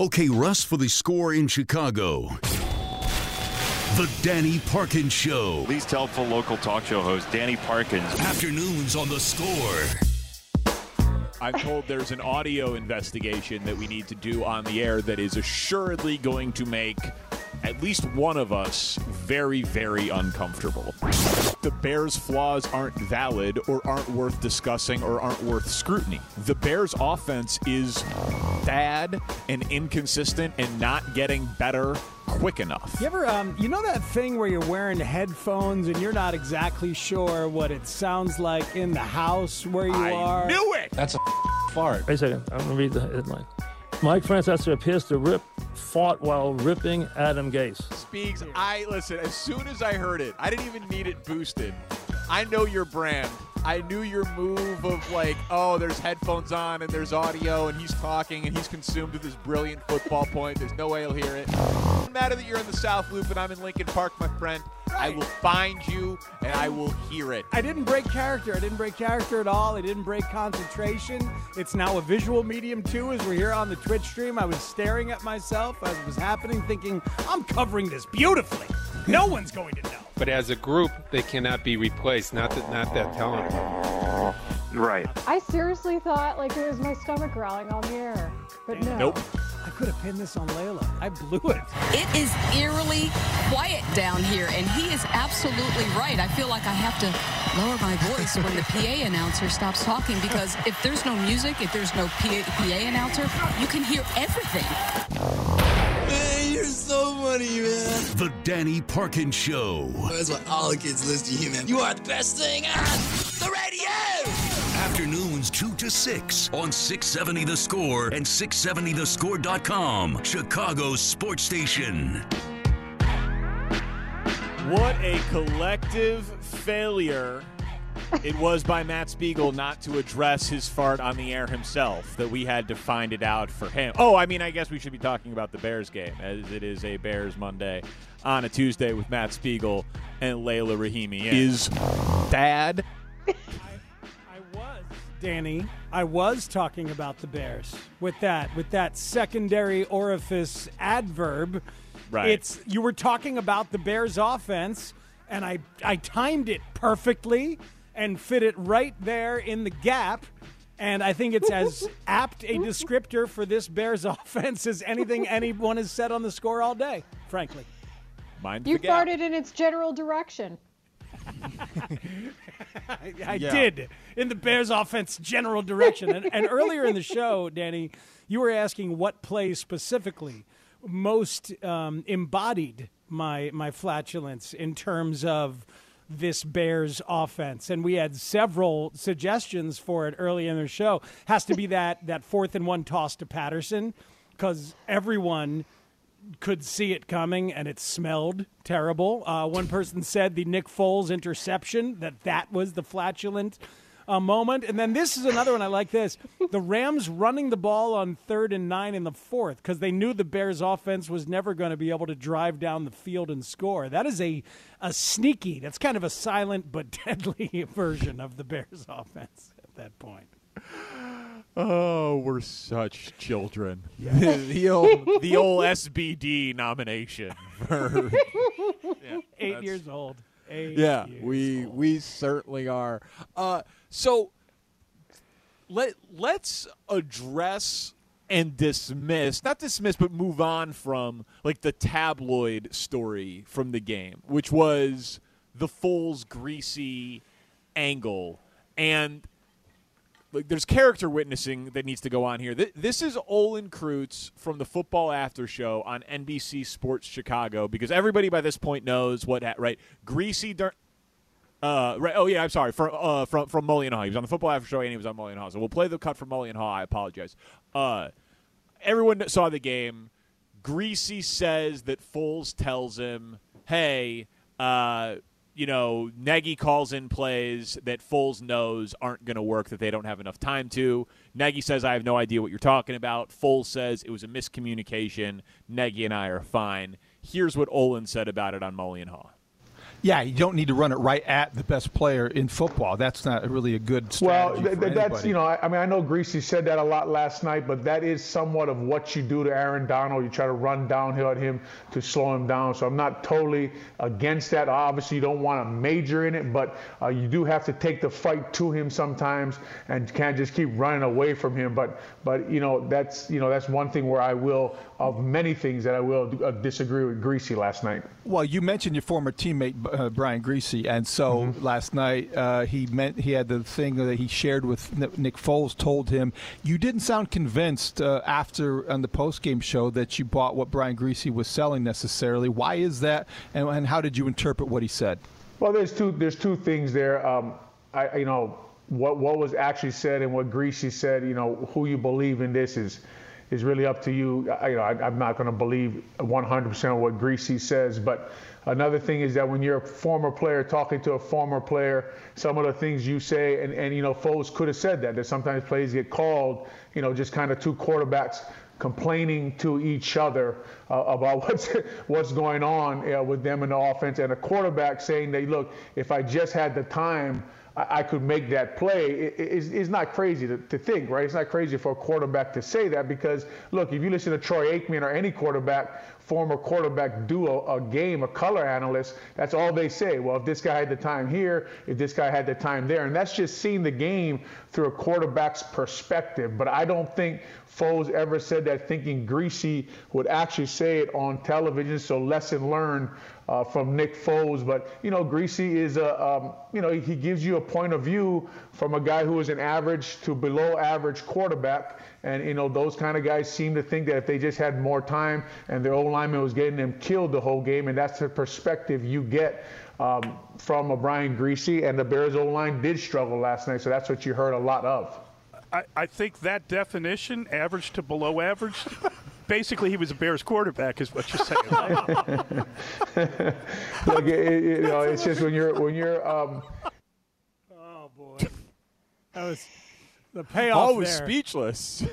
Okay, Russ, for the score in Chicago. The Danny Parkins Show. Least helpful local talk show host, Danny Parkins. Afternoons on the Score. I'm told there's an audio investigation that we need to do on the air that is assuredly going to make at least one of us very, very uncomfortable. The Bears' flaws aren't valid or aren't worth discussing or aren't worth scrutiny. The Bears' offense is bad and inconsistent and not getting better quick enough. You ever, you know that thing where you're wearing headphones and you're not exactly sure what it sounds like in the house where you are? I knew it! That's a fart. Wait a second. I'm going to read the headline. Mike Francesa appears to fought while ripping Adam Gase. Speaks, listen, as soon as I heard it, I didn't even need it boosted. I know your brand. I knew your move of like, oh, there's headphones on and there's audio and he's talking and he's consumed with his brilliant football point. There's no way he'll hear it. It doesn't matter that you're in the South Loop and I'm in Lincoln Park, my friend. I will find you and I will hear it. I didn't break character. I didn't break character at all. I didn't break concentration. It's now a visual medium too. As we're here on the Twitch stream, I was staring at myself as it was happening, thinking, I'm covering this beautifully. No one's going to know. But as a group, they cannot be replaced. Not that talented. Right. I seriously thought like it was my stomach growling on the air, but no. Nope. I could have pinned this on Layla. I blew it. It is eerily quiet down here, and he is absolutely right. I feel like I have to lower my voice when the PA announcer stops talking, because if there's no music, if there's no PA announcer, you can hear everything. Man, you're so funny, man. The Danny Parkins Show. That's why all the kids listen to you, man. You are the best thing on the radio. Afternoons 2 to 6 on 670 The Score and 670thescore.com. Chicago's sports station. What a collective failure it was by Matt Spiegel not to address his fart on the air himself, that we had to find it out for him. Oh, I mean, I guess we should be talking about the Bears game, as it is a Bears Monday on a Tuesday with Matt Spiegel and Layla Rahimi. Is bad. Danny, I was talking about the Bears with that secondary orifice adverb. Right. You were talking about the Bears offense, and I timed it perfectly and fit it right there in the gap. And I think it's as apt a descriptor for this Bears offense as anything anyone has said on the Score all day, frankly. Mind You the gap. farted in its general direction. I did, in the Bears offense general direction. And earlier in the show, Danny, you were asking what play specifically most embodied my flatulence in terms of this Bears offense. And we had several suggestions for it early in the show. Has to be that 4th and 1 toss to Patterson, because everyone could see it coming, and it smelled terrible. One person said the Nick Foles interception, that was the flatulent moment. And then this is another one. I like this. The Rams running the ball on 3rd and 9 in the 4th because they knew the Bears offense was never going to be able to drive down the field and score. That is a sneaky, that's kind of a silent but deadly version of the Bears offense at that point. Oh, we're such children. the old SBD nomination for 8 years old. We certainly are. So let's address and not dismiss, but move on from like the tabloid story from the game, which was the Foles greasy angle. And like, there's character witnessing that needs to go on here. This is Olin Kreutz from the Football After Show on NBC Sports Chicago, because everybody by this point knows right? Greasy right. Oh yeah, I'm sorry. From Mullion Hall. He was on the Football After Show and he was on Mullion Hall. So we'll play the cut from Mullion Hall. I apologize. Everyone saw the game. Greasy says that Foles tells him, "Hey, Nagy calls in plays that Foles knows aren't going to work, that they don't have enough time to." Nagy says, "I have no idea what you're talking about." Foles says, "It was a miscommunication. Nagy and I are fine." Here's what Olin said about it on Mullion Hall. Yeah, you don't need to run it right at the best player in football. That's not really a good strategy. Well, that's, I know Greasy said that a lot last night, but that is somewhat of what you do to Aaron Donald. You try to run downhill at him to slow him down. So I'm not totally against that. Obviously, you don't want to major in it, but you do have to take the fight to him sometimes, and can't just keep running away from him. But that's one thing where I will, of many things that I will disagree with Greasy last night. Well, you mentioned your former teammate Brian Greasy, and so last night he had the thing that he shared with Nick Foles. Told him you didn't sound convinced after on the post-game show that you bought what Brian Greasy was selling necessarily. Why is that, and how did you interpret what he said? Well, there's two things there. What was actually said and what Greasy said. Who you believe in this is really up to you. I'm not going to believe 100% of what Greasy says, but another thing is that when you're a former player talking to a former player, some of the things you say, and Foles could have said that sometimes plays get called, just kind of two quarterbacks complaining to each other about what's going on with them in the offense, and a quarterback saying that, look, if I just had the time, I could make that play. It's not crazy to think, right? It's not crazy for a quarterback to say that because, look, if you listen to Troy Aikman or any former quarterback do a game, a color analyst, that's all they say. Well, if this guy had the time here, if this guy had the time there. And that's just seeing the game through a quarterback's perspective. But I don't think Foles ever said that, thinking Greasy would actually say it on television. So lesson learned from Nick Foles. But, Greasy is he gives you a point of view from a guy who is an average to below average quarterback. And, those kind of guys seem to think that if they just had more time and their O-lineman was getting them killed the whole game, and that's the perspective you get from a Brian Greasy. And the Bears O-line did struggle last night, so that's what you heard a lot of. I think that definition, average to below average, basically he was a Bears quarterback is what you're saying. Right? Look, it's just when you're oh, boy. That was the payoff Paul was there. speechless.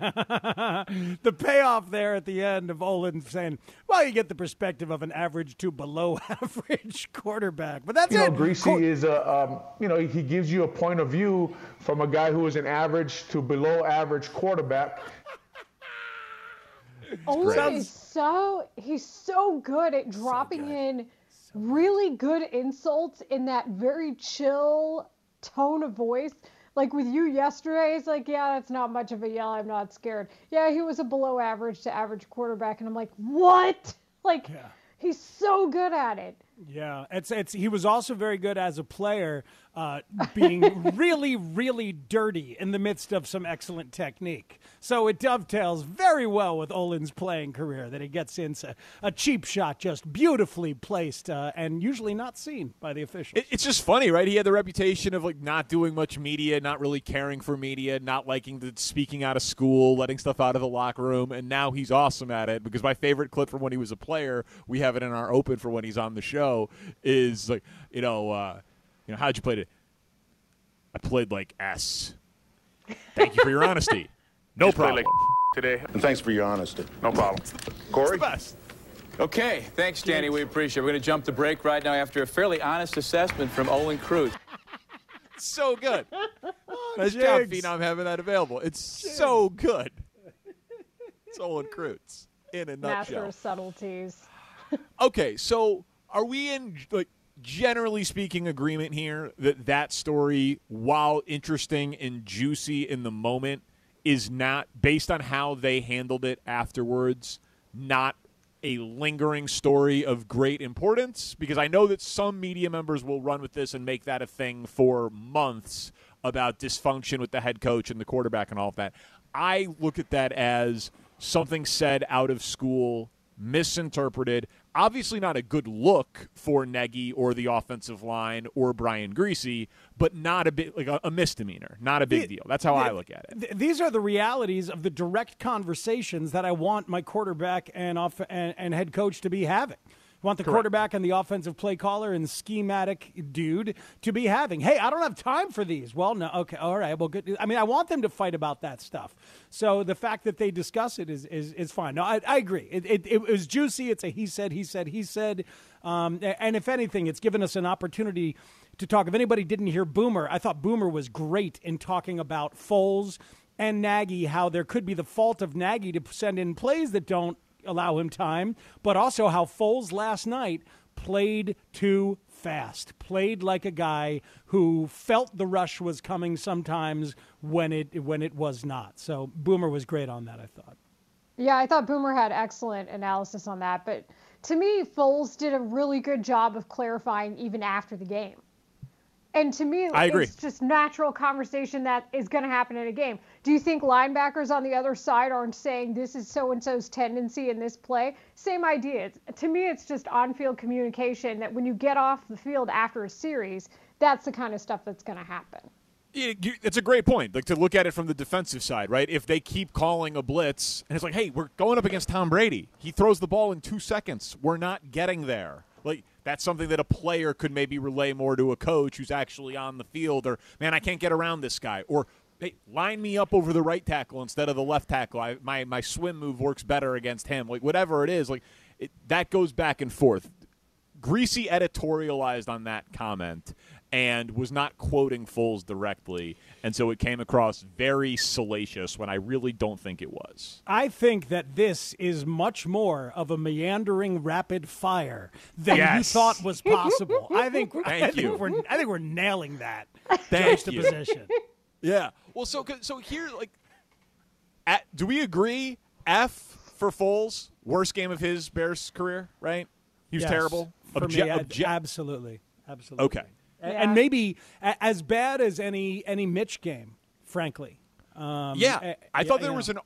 The payoff there at the end of Olin saying, well, you get the perspective of an average to below average quarterback. But that's it. Greasy is he gives you a point of view from a guy who is an average to below average quarterback. Olin is he's so good at dropping in really good insults in that very chill tone of voice. Like with you yesterday, it's like, yeah, that's not much of a yell. I'm not scared. Yeah, he was a below average to average quarterback. And I'm like, what? Like, he's so good at it. Yeah, he was also very good as a player, being really, really dirty in the midst of some excellent technique. So it dovetails very well with Olin's playing career that he gets into a cheap shot just beautifully placed and usually not seen by the officials. It's just funny, right? He had the reputation of not doing much media, not really caring for media, not liking the speaking out of school, letting stuff out of the locker room, and now he's awesome at it. Because my favorite clip from when he was a player, we have it in our open for when he's on the show, is like, how'd you play it? I played like S. Thank you for your honesty. No problem. Today, and thanks for your honesty. No problem. Corey? Best. Okay, thanks, Danny. We appreciate it. We're going to jump to break right now after a fairly honest assessment from Olin Kreutz. So good. Nice job, Phenom, having that available. It's so good. It's Olin Kreutz in a nutshell. Master of subtleties. Okay, so are we in, generally speaking, agreement here that story, while interesting and juicy in the moment, is not, based on how they handled it afterwards, not a lingering story of great importance? Because I know that some media members will run with this and make that a thing for months about dysfunction with the head coach and the quarterback and all of that. I look at that as something said out of school, misinterpreted. Obviously not a good look for Nagy or the offensive line or Brian Greasy, but not a bit like a misdemeanor, not a big deal. That's how I look at it. These are the realities of the direct conversations that I want my quarterback and head coach to be having. Want the quarterback and the offensive play caller and schematic dude to be having. Hey, I don't have time for these. Well, no, okay, all right. Well, good. I mean, I want them to fight about that stuff. So the fact that they discuss it is fine. No, I agree. It was juicy. It's a he said. And if anything, it's given us an opportunity to talk. If anybody didn't hear Boomer, I thought Boomer was great in talking about Foles and Nagy, how there could be the fault of Nagy to send in plays that don't allow him time, but also how Foles last night played too fast, played like a guy who felt the rush was coming sometimes when it was not. So Boomer was great on that, I thought. Yeah, I thought Boomer had excellent analysis on that, but to me, Foles did a really good job of clarifying even after the game. And to me, it's just natural conversation that is going to happen in a game. Do you think linebackers on the other side aren't saying this is so-and-so's tendency in this play? Same idea. To me, it's just on-field communication that when you get off the field after a series, that's the kind of stuff that's going to happen. It's a great point, like to look at it from the defensive side, right? If they keep calling a blitz, and it's like, hey, we're going up against Tom Brady. He throws the ball in 2 seconds. We're not getting there. Like, that's something that a player could maybe relay more to a coach who's actually on the field. Or, man, I can't get around this guy. Or, hey, line me up over the right tackle instead of the left tackle. My swim move works better against him. Like, whatever it is, that goes back and forth. Greasy editorialized on that comment and was not quoting Foles directly, and so it came across very salacious when I really don't think it was. I think that this is much more of a meandering rapid fire than you thought was possible. I think we're nailing that juxtaposition. Yeah. Well, so here, do we agree? F for Foles, worst game of his Bears career, right? He was terrible. For me, absolutely. Okay. And maybe as bad as any Mitch game, frankly. I thought there was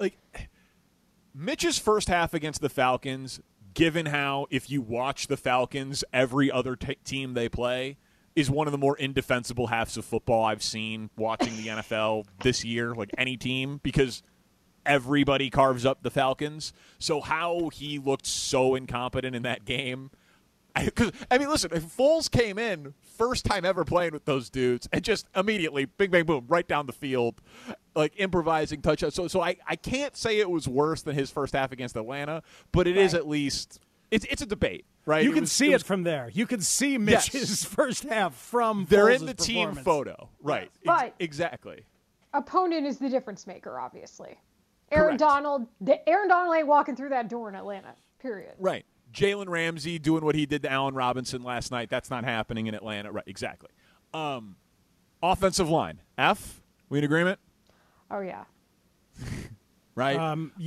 Mitch's first half against the Falcons, given how if you watch the Falcons, every other team they play is one of the more indefensible halves of football I've seen watching the NFL this year, like any team, because everybody carves up the Falcons. So how he looked so incompetent in that game. Listen, if Foles came in, first time ever playing with those dudes, and just immediately, bing, bang, boom, right down the field, like improvising touchdowns. So I can't say it was worse than his first half against Atlanta, but it is at least, it's a debate, right? You can see it from there. You can see Mitch's first half from They're Foles' in the team performance. photo, right? But exactly. Opponent is the difference maker, obviously. Aaron Donald ain't walking through that door in Atlanta, period. Right. Jalen Ramsey doing what he did to Allen Robinson last night. That's not happening in Atlanta. Right, exactly. Offensive line. F? We in agreement? Oh, yeah. Right?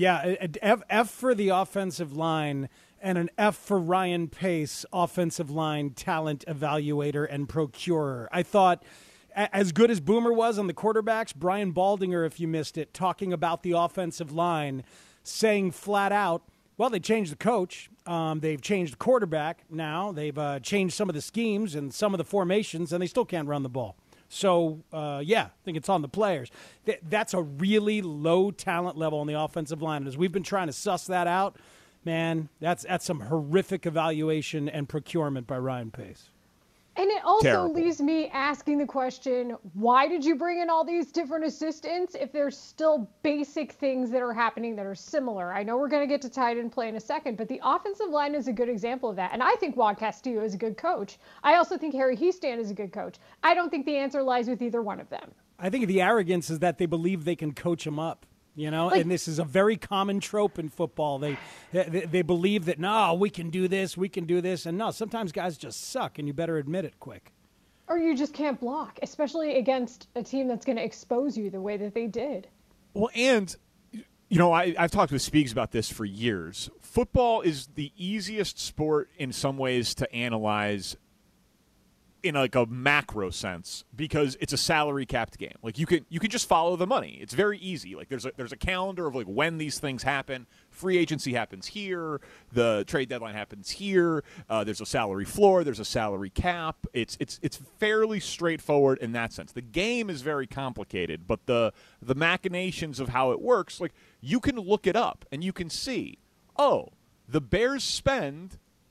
F for the offensive line and an F for Ryan Pace, offensive line talent evaluator and procurer. I thought as good as Boomer was on the quarterbacks, Brian Baldinger, if you missed it, talking about the offensive line, saying flat out, well, they changed the coach. They've changed the quarterback now. They've changed some of the schemes and some of the formations, and they still can't run the ball. So, I think it's on the players. That's a really low talent level on the offensive line. And as we've been trying to suss that out, man, that's some horrific evaluation and procurement by Ryan Pace. And it also leaves me asking the question, why did you bring in all these different assistants if there's still basic things that are happening that are similar? I know we're going to get to tight end play in a second, but the offensive line is a good example of that. And I think Juan Castillo is a good coach. I also think Harry Hiestand is a good coach. I don't think the answer lies with either one of them. I think the arrogance is that they believe they can coach him up. And this is a very common trope in football. They believe that, no, we can do this. And no, sometimes guys just suck, and you better admit it quick. Or you just can't block, especially against a team that's going to expose you the way that they did. Well, and, I've talked with Speaks about this for years. Football is the easiest sport in some ways to analyze in a macro sense because it's a salary capped game. Like you can just follow the money. It's very easy. Like there's a calendar of like when these things happen. Free agency happens here. The trade deadline happens here. There's a salary floor. There's a salary cap. It's fairly straightforward in that sense. The game is very complicated, but the machinations of how it works, like you can look it up and you can see, the Bears spend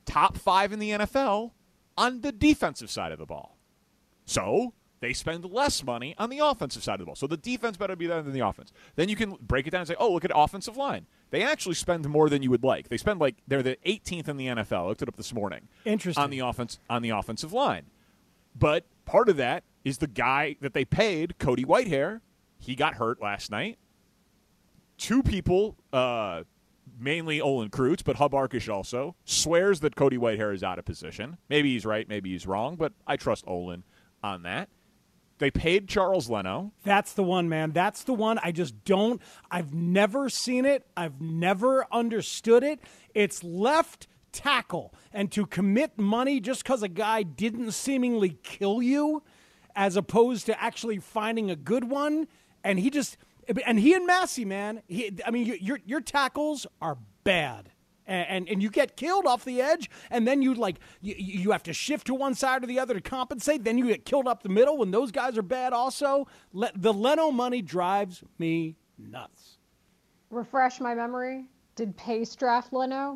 top 5 in the NFL on the defensive side of the ball. So they spend less money on the offensive side of the ball. So the defense better be better than the offense. Then you can break it down and say, oh, look at offensive line. They actually spend more than you would like. They spend they're the 18th in the NFL. I looked it up this morning. Interesting. On the offensive line. But part of that is the guy that they paid, Cody Whitehair. He got hurt last night. 2 people, mainly Olin Kreutz, but Hub Arkush also, swears that Cody Whitehair is out of position. Maybe he's right, maybe he's wrong, but I trust Olin on that. They paid Charles Leno. That's the one, man. That's the one. I've never seen it. I've never understood it. It's left tackle. And to commit money just because a guy didn't seemingly kill you, as opposed to actually finding a good one, and he and Massey, man, your tackles are bad. And you get killed off the edge, and then you have to shift to one side or the other to compensate. Then you get killed up the middle when those guys are bad also. The Leno money drives me nuts. Refresh my memory. Did Pace draft Leno?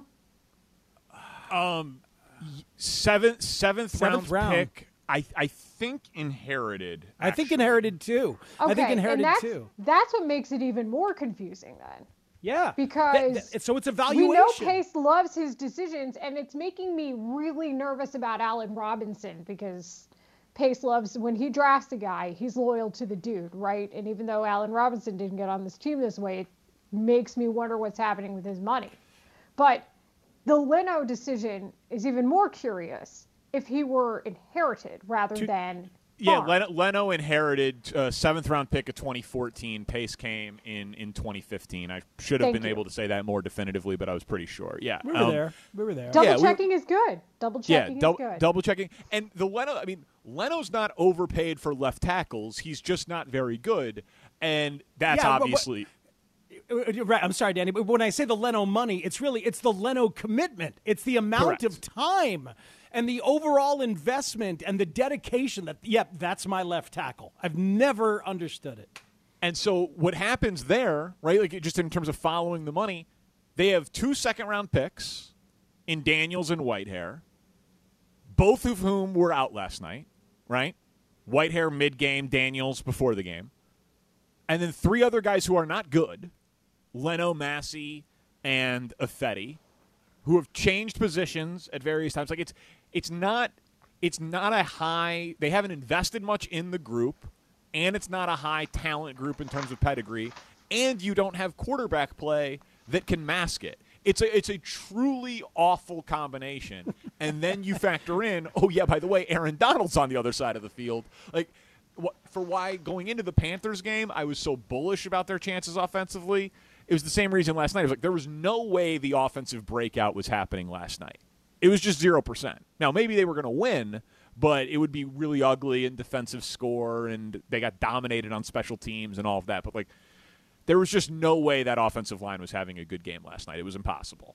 Seventh round pick. I think inherited. I think inherited too. Okay, I think inherited too. That's what makes it even more confusing then. Yeah. Because so it's evaluation. We know Pace loves his decisions, and it's making me really nervous about Allen Robinson because Pace loves, when he drafts a guy, he's loyal to the dude, right? And even though Allen Robinson didn't get on this team this way, it makes me wonder what's happening with his money. But the Leno decision is even more curious if he were inherited rather than Yeah, Leno inherited 7th-round pick of 2014. Pace came in 2015. I should have been able to say that more definitively, but I was pretty sure. Yeah, we were there. We were there. Double checking is good. Double checking is good. Double checking. And the Leno's not overpaid for left tackles. He's just not very good, and that's obviously. Right, I'm sorry, Danny, but when I say the Leno money, it's the Leno commitment. It's the amount of time and the overall investment and the dedication that's my left tackle. I've never understood it. And so what happens there, right, like just in terms of following the money, they have 2 second-round picks in Daniels and Whitehair, both of whom were out last night, right? Whitehair mid-game, Daniels before the game. And then 3 other guys who are not good, Leno, Massey, and Ifedi, who have changed positions at various times. Like it's not a high. They haven't invested much in the group, and it's not a high talent group in terms of pedigree. And you don't have quarterback play that can mask it. It's a truly awful combination. And then you factor in, oh yeah, by the way, Aaron Donald's on the other side of the field. Like, for why going into the Panthers game, I was so bullish about their chances offensively. It was the same reason last night. It was like there was no way the offensive breakout was happening last night. It was just 0%. Now, maybe they were going to win, but it would be really ugly in defensive score, and they got dominated on special teams and all of that. But, there was just no way that offensive line was having a good game last night. It was impossible.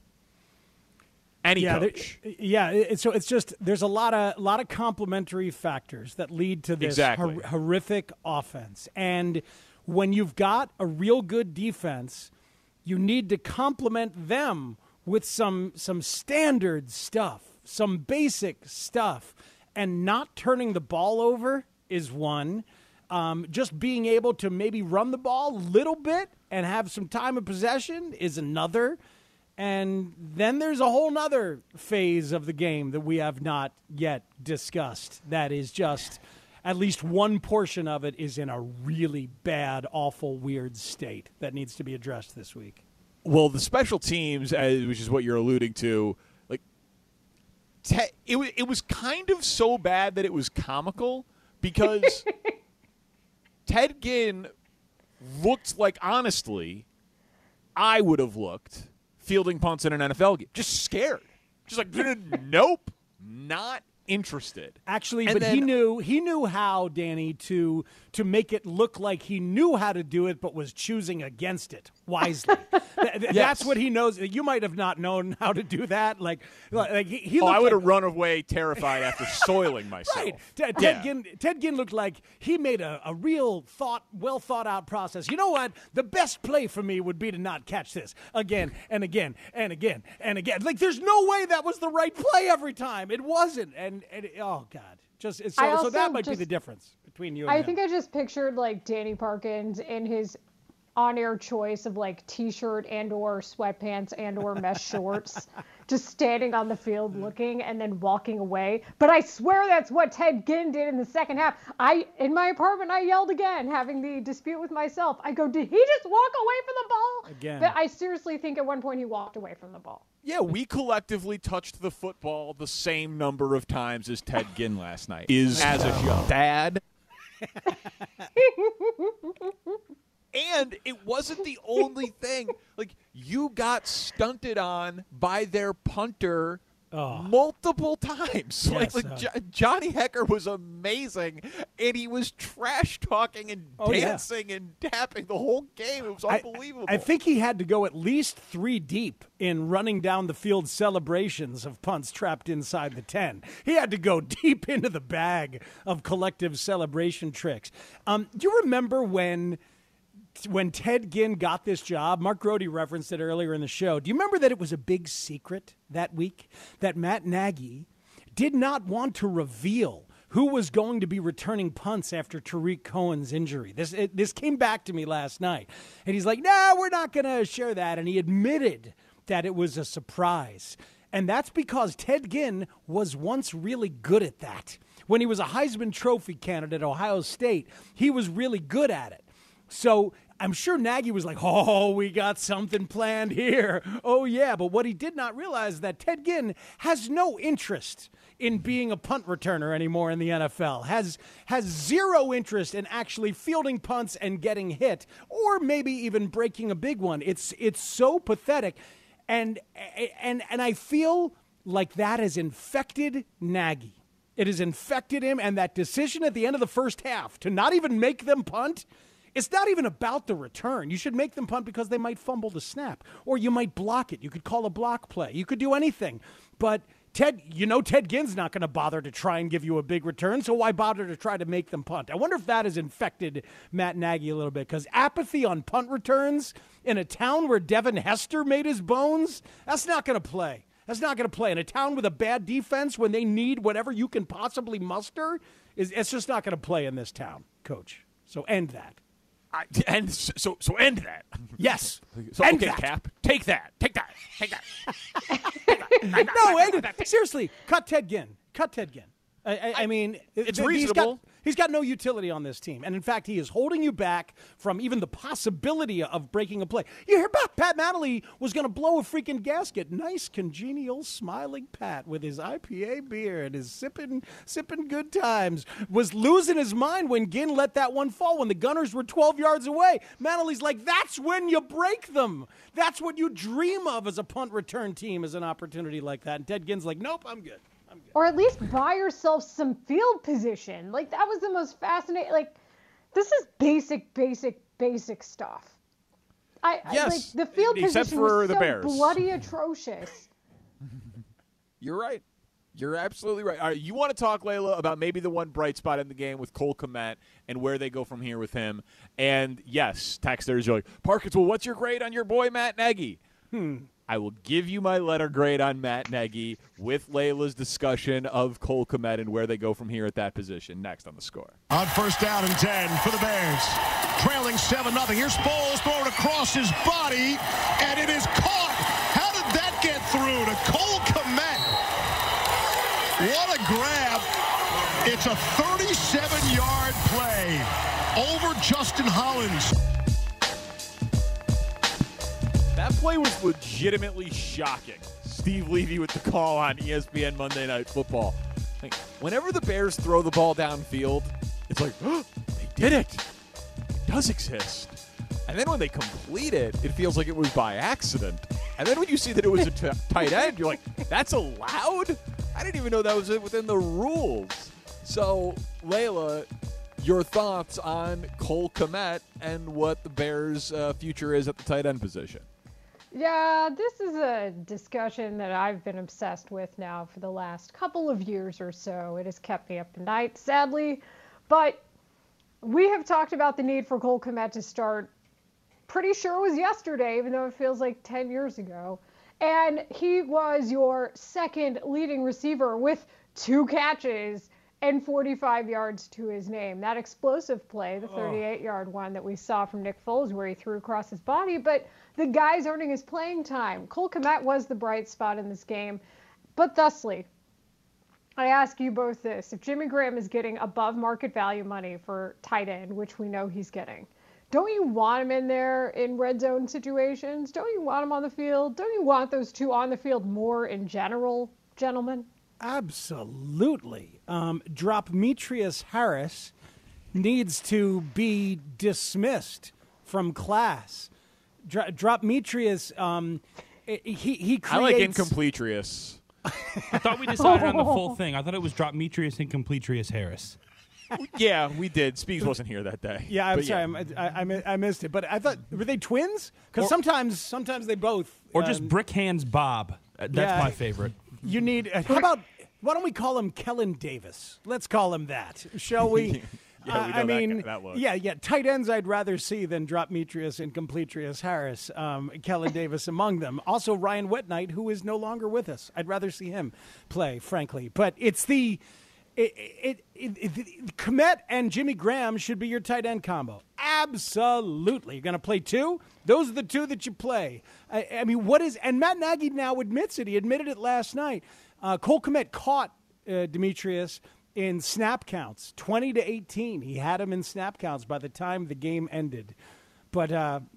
Any coach. So it's just there's a lot of complementary factors that lead to this horrific offense. And when you've got a real good defense, you need to complement them with some standard stuff, some basic stuff. And not turning the ball over is one. Just being able to maybe run the ball a little bit and have some time of possession is another. And then there's a whole nother phase of the game that we have not yet discussed. That is just at least one portion of it is in a really bad, awful, weird state that needs to be addressed this week. Well, the special teams, which is what you're alluding to, it was kind of so bad that it was comical because Ted Ginn looked like, honestly, I would have looked fielding punts in an NFL game. Just scared. Just like, nope, not interested. Actually, but he knew how, Danny, to make it look like he knew how to do it but was choosing against it. wisely. That's what he knows. You might have not known how to do that. Like he I would like, have run away terrified after soiling myself. Right. Ted Ginn looked like he made a real well thought out process. You know what? The best play for me would be to not catch this again and again and again and again. Like there's no way that was the right play every time. It wasn't. And oh God. So that might be the difference between you and him. I think I just pictured like Danny Parkins in his on-air choice of like t-shirt and or sweatpants and or mesh shorts, just standing on the field looking and then walking away. But I swear that's what Ted Ginn did in the second half. In my apartment, I yelled again, having the dispute with myself. I go, did he just walk away from the ball? Again. But I seriously think at one point he walked away from the ball. Yeah, we collectively touched the football the same number of times as Ted Ginn last night. As a joke. Dad. And it wasn't the only thing. Like, you got stunted on by their punter multiple times. Yes, Johnny Hekker was amazing, and he was trash-talking and dancing and tapping the whole game. It was unbelievable. I think he had to go at least 3 deep in running down the field celebrations of punts trapped inside the 10. He had to go deep into the bag of collective celebration tricks. Do you remember when Ted Ginn got this job? Mark Grody referenced it earlier in the show. Do you remember that it was a big secret that week that Matt Nagy did not want to reveal who was going to be returning punts after Tariq Cohen's injury? This came back to me last night. And he's like, no, we're not going to share that. And he admitted that it was a surprise. And that's because Ted Ginn was once really good at that. When he was a Heisman Trophy candidate at Ohio State, he was really good at it. So I'm sure Nagy was like, oh, we got something planned here. Oh, yeah. But what he did not realize is that Ted Ginn has no interest in being a punt returner anymore in the NFL, has zero interest in actually fielding punts and getting hit, or maybe even breaking a big one. It's so pathetic. And I feel like that has infected Nagy. It has infected him, and that decision at the end of the first half to not even make them punt, it's not even about the return. You should make them punt because they might fumble the snap, or you might block it. You could call a block play. You could do anything. But Ted Ginn's not going to bother to try and give you a big return, so why bother to try to make them punt? I wonder if that has infected Matt Nagy a little bit, because apathy on punt returns in a town where Devin Hester made his bones, that's not going to play. That's not going to play. In a town with a bad defense, when they need whatever you can possibly muster, it's just not going to play in this town, Coach. So end that. So end that. Yes. So, end okay, that. Cap. Take that. No, end it. Seriously, cut Ted Ginn. I mean, it's reasonable. He's got no utility on this team. And, in fact, he is holding you back from even the possibility of breaking a play. You hear about Pat Mattingly was going to blow a freaking gasket. Nice, congenial, smiling Pat with his IPA beer and his sipping good times was losing his mind when Ginn let that one fall when the Gunners were 12 yards away. Mattingly's like, that's when you break them. That's what you dream of as a punt return team, is an opportunity like that. And Ted Ginn's like, nope, I'm good. Or at least buy yourself some field position. Like, that was the most fascinating. Like, this is basic stuff. Yes, like, the field except position for was the so Bears. bloody atrocious. You're right. You're absolutely right. All right, you want to talk, Layla, about maybe the one bright spot in the game with Cole Kmet and where they go from here with him. And, yes, texters are like, Parkins, well, what's your grade on your boy Matt Nagy? I will give you my letter grade on Matt Nagy with Layla's discussion of Cole Kmet and where they go from here at that position. Next on The Score. On first down and 10 for the Bears. Trailing 7-0. Here's Foles throwing across his body, and it is caught. How did that get through to Cole Kmet? What a grab. It's a 37-yard play over Justin Hollins. That play was legitimately shocking. Steve Levy with the call on ESPN Monday Night Football. Like, whenever the Bears throw the ball downfield, it's like, oh, they did it. It does exist. And then when they complete it, it feels like it was by accident. And then when you see that it was a tight end, you're like, that's allowed? I didn't even know that was within the rules. So, Layla, your thoughts on Cole Kmet and what the Bears' future is at the tight end position. Yeah, this is a discussion that I've been obsessed with now for the last couple of years or so. It has kept me up at night, sadly. But we have talked about the need for Cole Kmet to start, pretty sure it was yesterday, even though it feels like 10 years ago. And he was your second leading receiver with 2 catches and 45 yards to his name. That explosive play, the 38-yard one that we saw from Nick Foles where he threw across his body, but the guy's earning his playing time. Cole Kmet was the bright spot in this game. But thusly, I ask you both this. If Jimmy Graham is getting above market value money for tight end, which we know he's getting, don't you want him in there in red zone situations? Don't you want him on the field? Don't you want those 2 on the field more in general, gentlemen? Absolutely. Dropmetrius Harris needs to be dismissed from class. Dropmetrius, he creates... I like Incompletrius. I thought we decided on the full thing. I thought it was Dropmetrius and Completrius Harris. Yeah, we did. Speaks wasn't here that day. Yeah, I'm sorry. Yeah. I missed it. But I thought, were they twins? Because sometimes they both. Or just Brick Hands Bob. That's my favorite. You need, how about, why don't we call him Kellen Davis? Let's call him that, shall we? Yeah, we know that look. Yeah. Tight ends I'd rather see than Dropmetrius and Completrius Harris. Kellen Davis among them. Also Ryan Whitnight, who is no longer with us. I'd rather see him play, frankly. But it's Kmet and Jimmy Graham should be your tight end combo. Absolutely. You're going to play 2? Those are the 2 that you play. I mean, and Matt Nagy now admits it. He admitted it last night. Cole Kmet caught Demetrius in snap counts, 20-18. He had him in snap counts by the time the game ended. But,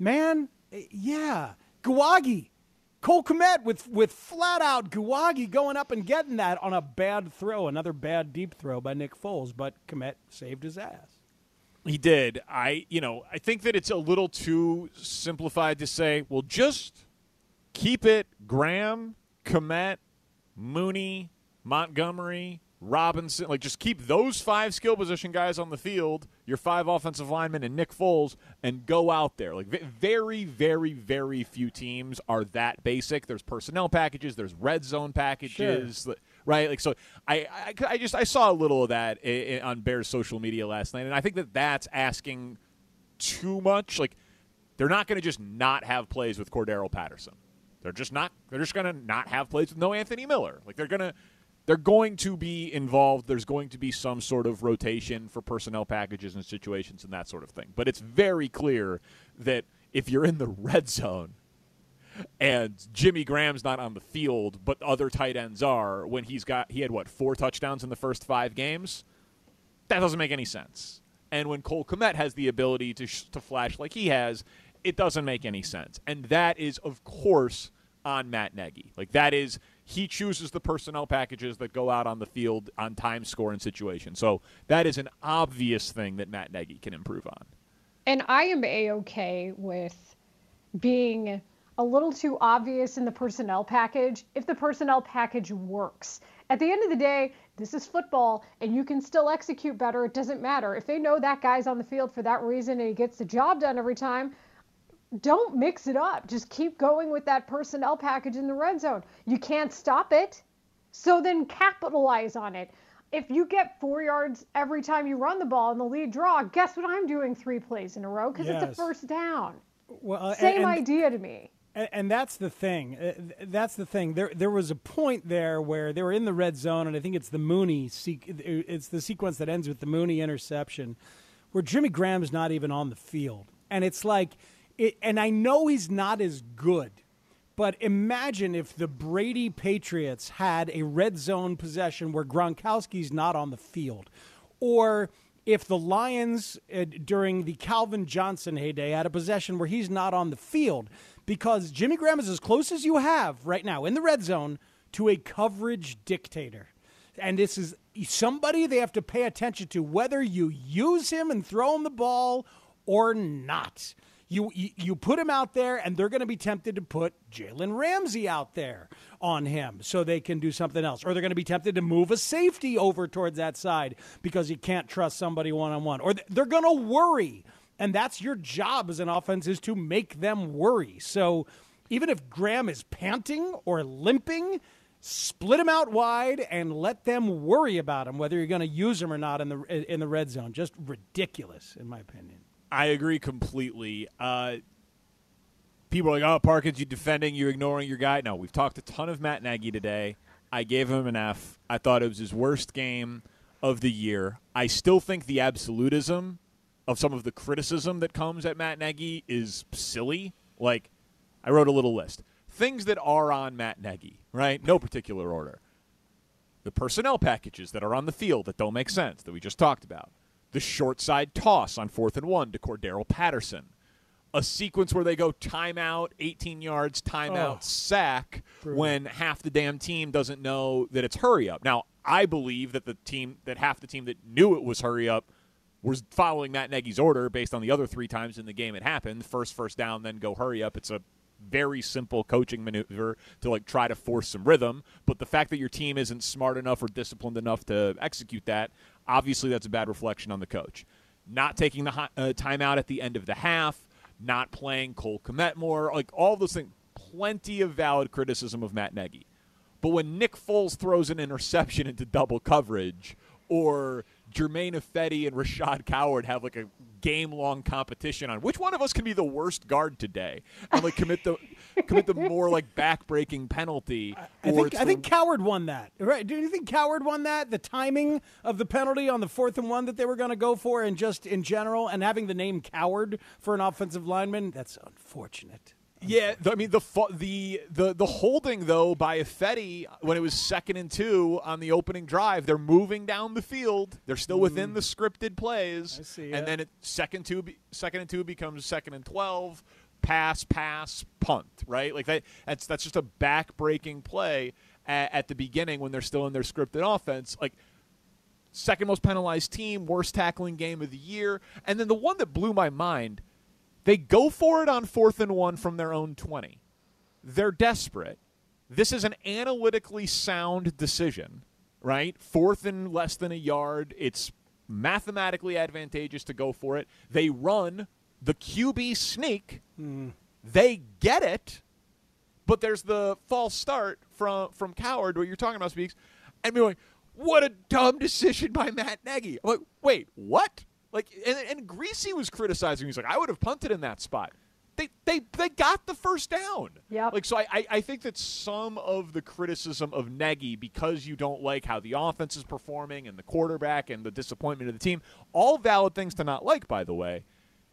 Gawagi. Cole Kmet with flat-out Gawagi going up and getting that on a bad throw, another bad deep throw by Nick Foles, but Kmet saved his ass. He did. I think that it's a little too simplified to say, well, just keep it Graham, Kmet, Mooney, Montgomery, Robinson. Like, just keep those 5 skill position guys on the field, your 5 offensive linemen and Nick Foles, and go out there. Like, very, very, very few teams are that basic. There's personnel packages. There's red zone packages. Sure. Right? Like, so I saw a little of that on Bears social media last night, and I think that that's asking too much. Like, they're not going to just not have plays with Cordero Patterson. They're just going to not have plays with no Anthony Miller. Like, they're going to be involved. There's going to be some sort of rotation for personnel packages and situations and that sort of thing. But it's very clear that if you're in the red zone and Jimmy Graham's not on the field, but other tight ends are, when he had 4 touchdowns in the first 5 games, that doesn't make any sense. And when Cole Kmet has the ability to flash like he has, it doesn't make any sense. And that is, of course, on Matt Nagy. Like, that is, he chooses the personnel packages that go out on the field on time, score, and situation. So that is an obvious thing that Matt Nagy can improve on. And I am A-okay with being a little too obvious in the personnel package if the personnel package works. At the end of the day, this is football, and you can still execute better. It doesn't matter. If they know that guy's on the field for that reason and he gets the job done every time, don't mix it up. Just keep going with that personnel package in the red zone. You can't stop it, so then capitalize on it. If you get 4 yards every time you run the ball in the lead draw, guess what I'm doing 3 plays in a row? Because it's a first down. Well, Same idea to me. And that's the thing. There was a point there where they were in the red zone, and I think it's the Mooney. It's the sequence that ends with the Mooney interception, where Jimmy Graham's not even on the field, and it's like, and I know he's not as good, but imagine if the Brady Patriots had a red zone possession where Gronkowski's not on the field, or if the Lions during the Calvin Johnson heyday had a possession where he's not on the field. Because Jimmy Graham is as close as you have right now in the red zone to a coverage dictator. And this is somebody they have to pay attention to, whether you use him and throw him the ball or not. You put him out there, and they're going to be tempted to put Jalen Ramsey out there on him so they can do something else. Or they're going to be tempted to move a safety over towards that side because you can't trust somebody one-on-one. Or they're going to worry. And that's your job as an offense, is to make them worry. So even if Graham is panting or limping, split him out wide and let them worry about him, whether you're going to use him or not in the red zone. Just ridiculous, in my opinion. I agree completely. People are like, oh, Parkins, you defending, you ignoring your guy. No, we've talked a ton of Matt Nagy today. I gave him an F. I thought it was his worst game of the year. I still think the absolutism of some of the criticism that comes at Matt Nagy is silly. Like, I wrote a little list. Things that are on Matt Nagy, right? No particular order. The personnel packages that are on the field that don't make sense, that we just talked about. The short side toss on 4th and 1 to Cordero Patterson. A sequence where they go timeout, 18 yards, timeout, sack, when half the damn team doesn't know that it's hurry up. Now, I believe that half the team that knew it was hurry up was following Matt Nagy's order based on the other 3 times in the game it happened. First down, then go hurry up. It's a very simple coaching maneuver to try to force some rhythm. But the fact that your team isn't smart enough or disciplined enough to execute that, obviously that's a bad reflection on the coach. Not taking the timeout at the end of the half, not playing Cole Kmet more, all those things, plenty of valid criticism of Matt Nagy. But when Nick Foles throws an interception into double coverage, or Jermaine Ifedi and Rashad Coward have a game-long competition on which one of us can be the worst guard today, and commit the more back-breaking penalty. I think Coward won that. Right? Do you think Coward won that? The timing of the penalty on the 4th and 1 that they were going to go for, and just in general, and having the name Coward for an offensive lineman, that's unfortunate. Yeah, I mean the holding though by Ifedi when it was 2nd and 2 on the opening drive, they're moving down the field. They're still within the scripted plays. I see, and then 2nd and 2 becomes 2nd and 12, pass, punt, right? That's just a back-breaking play at the beginning when they're still in their scripted offense. Second most penalized team, worst tackling game of the year. And then the one that blew my mind, they go for it on 4th and 1 from their own 20. They're desperate. This is an analytically sound decision, right? 4th and less than a yard. It's mathematically advantageous to go for it. They run the QB sneak. They get it, but there's the false start from Coward, what you're talking about, Speaks, and be like, what a dumb decision by Matt Nagy. I'm like, wait, what? And Greasy was criticizing. He's like, I would have punted in that spot. They got the first down. Yeah. So I think that some of the criticism of Nagy, because you don't like how the offense is performing and the quarterback and the disappointment of the team, all valid things to not like, by the way,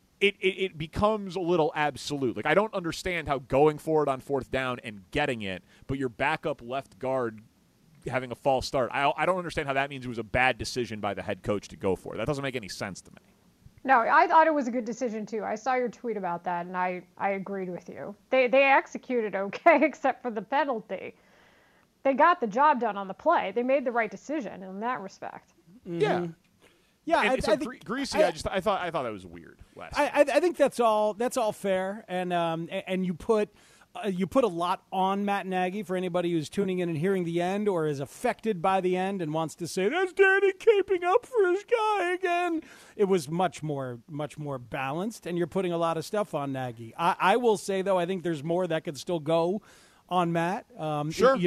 it becomes a little absolute. I don't understand how going for it on 4th down and getting it, but your backup left guard having a false start. I don't understand how that means it was a bad decision by the head coach to go for it. That doesn't make any sense to me. No, I thought it was a good decision too. I saw your tweet about that, and I agreed with you. They executed okay, except for the penalty. They got the job done on the play. They made the right decision in that respect. Yeah. Yeah, I think Greasy. I thought that was weird. I think that's all fair, and you put a lot on Matt Nagy for anybody who's tuning in and hearing the end or is affected by the end and wants to say, that's Danny caping up for his guy again. It was much more balanced, and you're putting a lot of stuff on Nagy. I will say, though, I think there's more that could still go on Matt. Sure.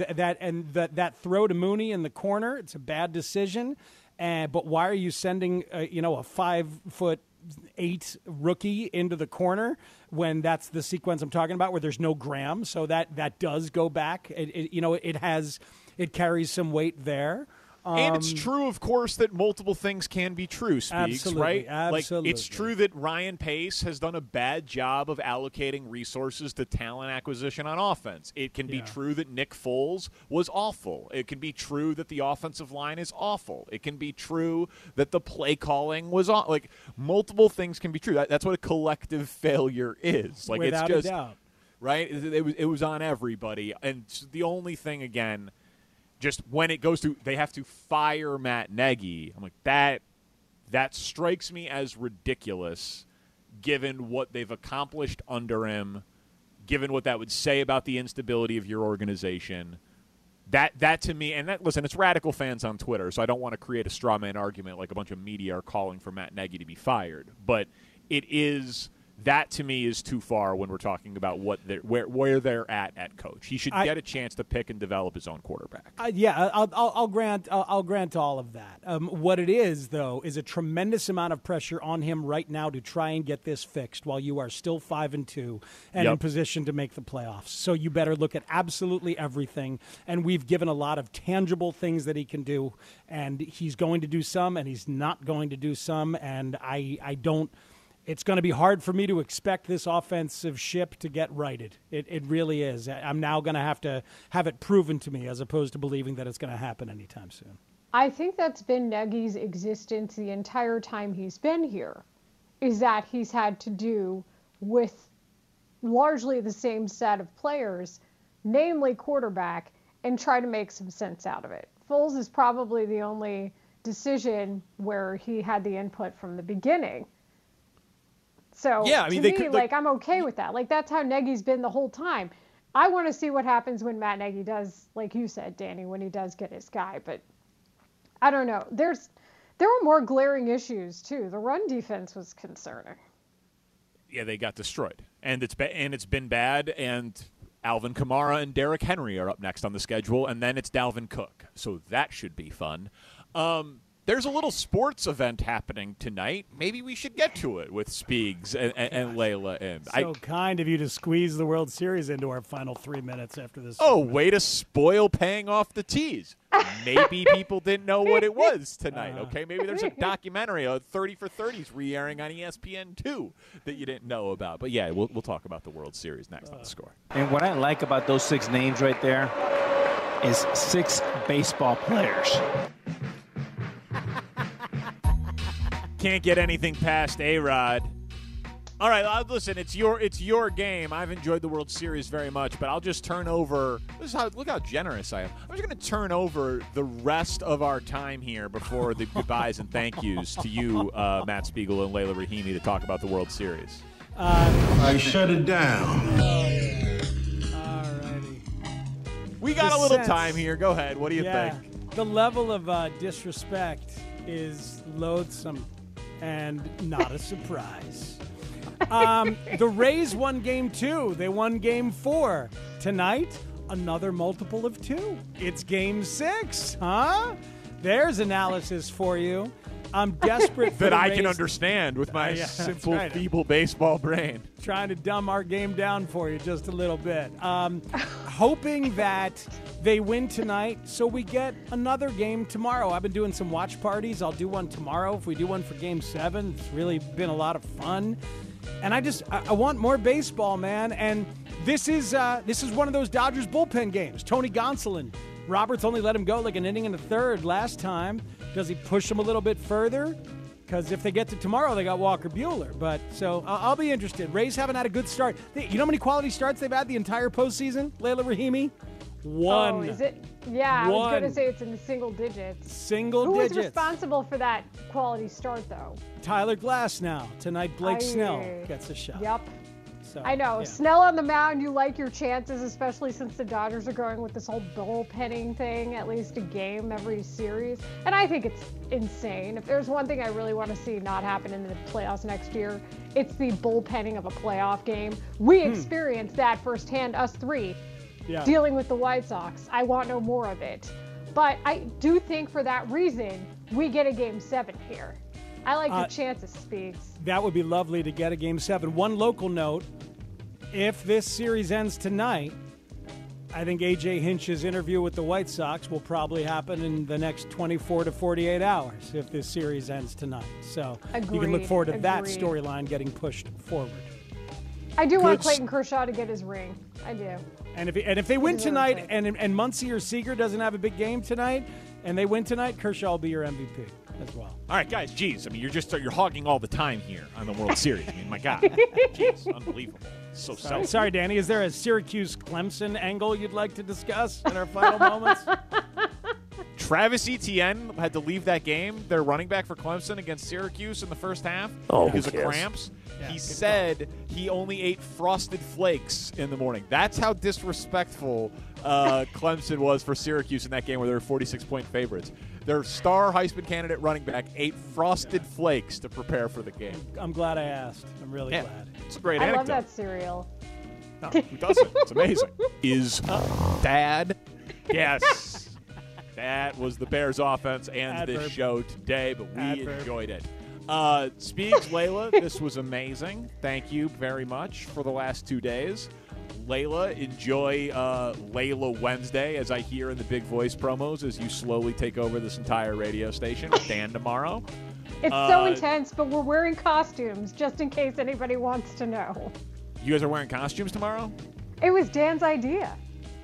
That throw to Mooney in the corner, it's a bad decision. But why are you sending a 5'8" rookie into the corner when that's the sequence I'm talking about, where there's no Graham? So that does go back. It carries some weight there. And it's true, of course, that multiple things can be true, Speaks, absolutely, right? Absolutely. It's true that Ryan Pace has done a bad job of allocating resources to talent acquisition on offense. It can be true that Nick Foles was awful. It can be true that the offensive line is awful. It can be true that the play calling was multiple things can be true. That's what a collective failure is. Without it's just, a doubt. Right? It was on everybody. And the only thing, again, just when it goes to they have to fire Matt Nagy, I'm like, that strikes me as ridiculous given what they've accomplished under him, given what that would say about the instability of your organization. That to me, and that, listen, it's radical fans on Twitter, so I don't want to create a straw man argument like a bunch of media are calling for Matt Nagy to be fired. But it is, that to me is too far when we're talking about where they're at coach. He should get a chance to pick and develop his own quarterback. I'll grant all of that. What it is, though, is a tremendous amount of pressure on him right now to try and get this fixed while you are still 5-2 and in position to make the playoffs. So you better look at absolutely everything. And we've given a lot of tangible things that he can do, and he's going to do some, and he's not going to do some. And I don't. It's going to be hard for me to expect this offensive ship to get righted. It really is. I'm now going to have it proven to me as opposed to believing that it's going to happen anytime soon. I think that's been Nagy's existence the entire time he's been here, is that he's had to do with largely the same set of players, namely quarterback, and try to make some sense out of it. Foles is probably the only decision where he had the input from the beginning. So yeah, I mean, to me, I'm okay with that. Like, that's how Nagy's been the whole time. I want to see what happens when Matt Nagy does, like you said, Danny, when he does get his guy. But I don't know. There were more glaring issues too. The run defense was concerning. Yeah, they got destroyed, and it's been bad. And Alvin Kamara and Derrick Henry are up next on the schedule, and then it's Dalvin Cook. So that should be fun. There's a little sports event happening tonight. Maybe we should get to it with Speegs and Layla in. So kind of you to squeeze the World Series into our final 3 minutes after this. Oh, way to spoil paying off the tease. Maybe people didn't know what it was tonight, okay? Maybe there's a documentary, a 30 for 30s re-airing on ESPN2 that you didn't know about. But, yeah, we'll talk about the World Series next on The Score. And what I like about those 6 names right there is 6 baseball players. Can't get anything past A-Rod. All right, listen, it's your game. I've enjoyed the World Series very much, but I'll just turn over. Look how generous I am. I'm just going to turn over the rest of our time here before the goodbyes and thank yous to you, Matt Spiegel and Layla Rahimi, to talk about the World Series. I shut it down. Alrighty. We got a little time here. Go ahead. What do you think? The level of disrespect is loathsome and not a surprise. The Rays won Game 2. They won Game 4. Tonight, another multiple of 2. It's Game 6, huh? There's analysis for you. I'm desperate for that the I Rays. can understand with my simple, feeble baseball brain. Trying to dumb our game down for you just a little bit. Hoping that they win tonight so we get another game tomorrow. I've been doing some watch parties. I'll do one tomorrow. If we do one for Game 7, it's really been a lot of fun. And I want more baseball, man. And this is one of those Dodgers bullpen games. Tony Gonsolin. Roberts only let him go like an inning and a third last time. Does he push him a little bit further? Because if they get to tomorrow, they got Walker Buehler. But so I'll be interested. Rays haven't had a good start. You know how many quality starts they've had the entire postseason, Layla Rahimi? 1. Oh, is it? Yeah, I was 1. going to say it's in the single digits. Single Who digits. was responsible for that quality start, though? Tyler Glass now. Tonight, Blake Snell gets a shot. Yep. So, I know. yeah. Snell on the mound, you like your chances, especially since the Dodgers are going with this whole bullpenning thing, at least a game every series. And I think it's insane. If there's one thing I really want to see not happen in the playoffs next year, it's the bullpenning of a playoff game. We experienced that firsthand, us 3, dealing with the White Sox. I want no more of it. But I do think for that reason, we get a Game 7 here. I like your chances, Speaks. That would be lovely to get a Game 7. One local note, if this series ends tonight, I think A.J. Hinch's interview with the White Sox will probably happen in the next 24 to 48 hours if this series ends tonight. So you can look forward to that storyline getting pushed forward. I do want Clayton Kershaw to get his ring. I do. And if they win tonight and Muncy or Seager doesn't have a big game tonight and they win tonight, Kershaw will be your MVP as well. All right, guys, geez. I mean, you're hogging all the time here on the World Series. I mean, my God. Jeez, unbelievable. So selfish. Sorry, Danny. Is there a Syracuse-Clemson angle you'd like to discuss in our final moments? Travis Etienne had to leave that game. Their running back for Clemson against Syracuse in the first half because of cramps. Yeah, he said he only ate Frosted Flakes in the morning. That's how disrespectful Clemson was for Syracuse in that game where they were 46-point favorites. Their star Heisman candidate running back ate Frosted Flakes to prepare for the game. I'm glad I asked. I'm really glad. It's a great I anecdote. love that cereal. No, who doesn't? It's amazing. Is Dad? Yes. That was the Bears offense and this show today, but we enjoyed it. Speaks, Layla, this was amazing. Thank you very much for the last 2 days. Layla, enjoy Layla Wednesday, as I hear in the Big Voice promos, as you slowly take over this entire radio station with Dan tomorrow. It's so intense, but we're wearing costumes, just in case anybody wants to know. You guys are wearing costumes tomorrow? It was Dan's idea.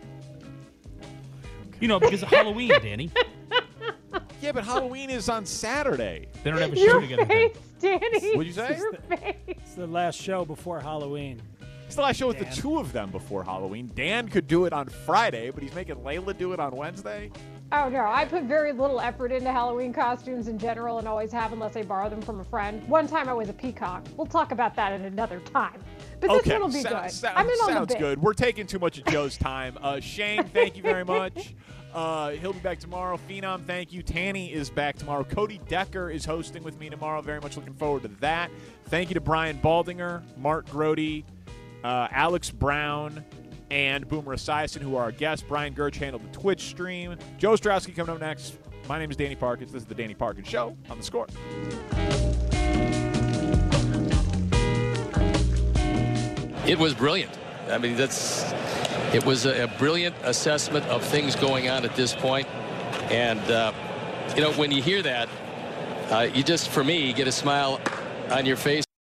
You know, because of Halloween, Danny. Yeah, but Halloween is on Saturday. They don't have a show Your together. face, Danny. What'd you say? Your face. It's the last show before Halloween. It's the last show with the two of them before Halloween. Dan could do it on Friday, but he's making Layla do it on Wednesday. Oh, no. I put very little effort into Halloween costumes in general and always have unless I borrow them from a friend. One time I was a peacock. We'll talk about that at another time. But this one will be good. I'm in on the Sounds bit. good. We're taking too much of Joe's time. Shane, thank you very much. He'll be back tomorrow. Phenom, thank you. Tanny is back tomorrow. Cody Decker is hosting with me tomorrow. Very much looking forward to that. Thank you to Brian Baldinger, Mark Grody, Alex Brown, and Boomer Esiason, who are our guests. Brian Gertz handled the Twitch stream. Joe Ostrowski coming up next. My name is Danny Parkins. This is the Danny Parkins Show on The Score. It was brilliant. I mean, it was a brilliant assessment of things going on at this point. And, you know, when you hear that, you just, for me, get a smile on your face.